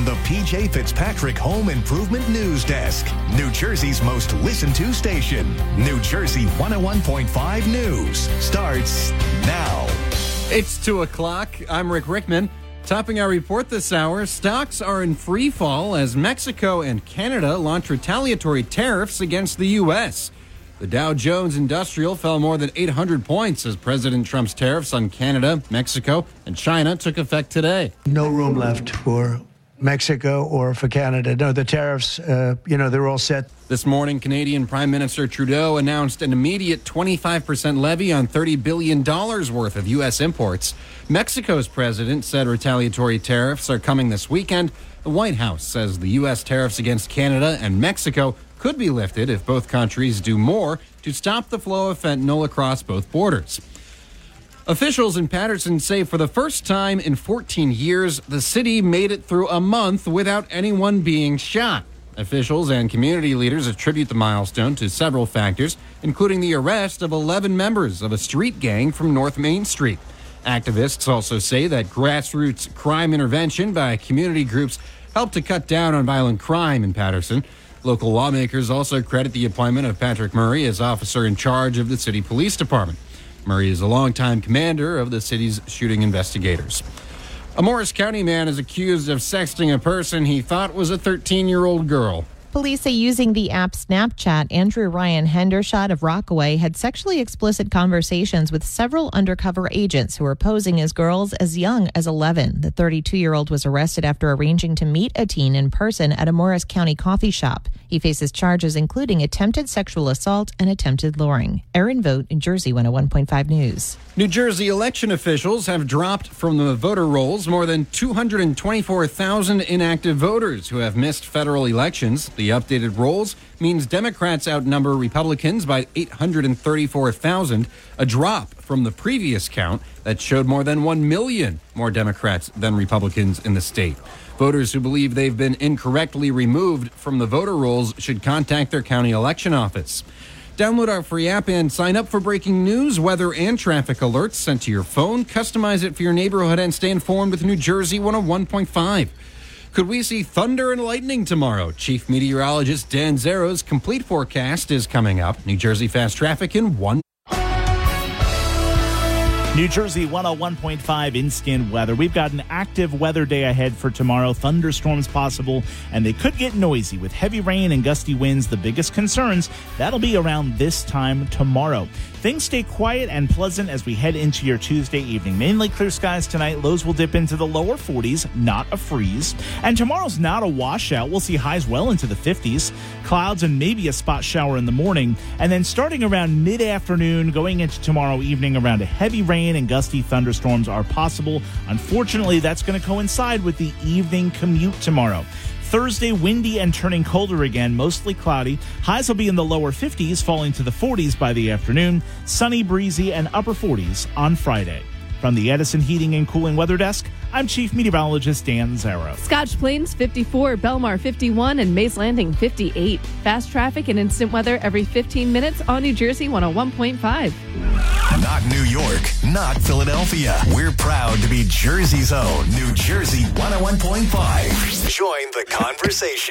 the PJ Fitzpatrick Home Improvement News Desk. New Jersey's most listened to station. New Jersey 101.5 News starts now. It's 2 o'clock. I'm Rick Rickman. Topping our report this hour, stocks are in free fall as Mexico and Canada launch retaliatory tariffs against the U.S. The Dow Jones Industrial fell more than 800 points as President Trump's tariffs on Canada, Mexico, and China took effect today. No room left for Mexico or for Canada. No, the tariffs, they're all set. This morning, Canadian Prime Minister Trudeau announced an immediate 25% levy on $30 billion worth of U.S. imports. Mexico's president said retaliatory tariffs are coming this weekend. The White House says the U.S. tariffs against Canada and Mexico could be lifted if both countries do more to stop the flow of fentanyl across both borders. Officials in Paterson say for the first time in 14 years, the city made it through a month without anyone being shot. Officials and community leaders attribute the milestone to several factors, including the arrest of 11 members of a street gang from North Main Street. Activists also say that grassroots crime intervention by community groups helped to cut down on violent crime in Paterson. Local lawmakers also credit the appointment of Patrick Murray as officer in charge of the city police department. Murray is a longtime commander of the city's shooting investigators. A Morris County man is accused of sexting a person he thought was a 13-year-old girl. Police say using the app Snapchat, Andrew Ryan Hendershot of Rockaway had sexually explicit conversations with several undercover agents who were posing as girls as young as 11. The 32-year-old was arrested after arranging to meet a teen in person at a Morris County coffee shop. He faces charges including attempted sexual assault and attempted luring. Erin Vogt, New Jersey 101.5 News. New Jersey election officials have dropped from the voter rolls more than 224,000 inactive voters who have missed federal elections. The updated rolls means Democrats outnumber Republicans by 834,000, a drop from the previous count that showed more than 1 million more Democrats than Republicans in the state. Voters who believe they've been incorrectly removed from the voter rolls should contact their county election office. Download our free app and sign up for breaking news, weather, and traffic alerts sent to your phone. Customize it for your neighborhood and stay informed with New Jersey 101.5. Could we see thunder and lightning tomorrow? Chief Meteorologist Dan Zero's complete forecast is coming up. New Jersey Fast Traffic in 1. New Jersey 101.5 instant weather. We've got an active weather day ahead for tomorrow. Thunderstorms possible, and they could get noisy with heavy rain and gusty winds. The biggest concerns, that'll be around this time tomorrow. Things stay quiet and pleasant as we head into your Tuesday evening. Mainly clear skies tonight. Lows will dip into the lower 40s, not a freeze. And tomorrow's not a washout. We'll see highs well into the 50s. Clouds and maybe a spot shower in the morning. And then starting around mid-afternoon, going into tomorrow evening, around a heavy rain and gusty thunderstorms are possible. Unfortunately, that's going to coincide with the evening commute tomorrow. Thursday, windy and turning colder again, mostly cloudy. Highs will be in the lower 50s, falling to the 40s by the afternoon. Sunny, breezy, and upper 40s on Friday. From the Edison Heating and Cooling Weather Desk, I'm Chief Meteorologist Dan Zero. Scotch Plains 54, Belmar 51, and Mays Landing 58. Fast traffic and instant weather every 15 minutes on New Jersey 101.5. Not New York, not Philadelphia. We're proud to be Jersey's own New Jersey 101.5. Join the conversation.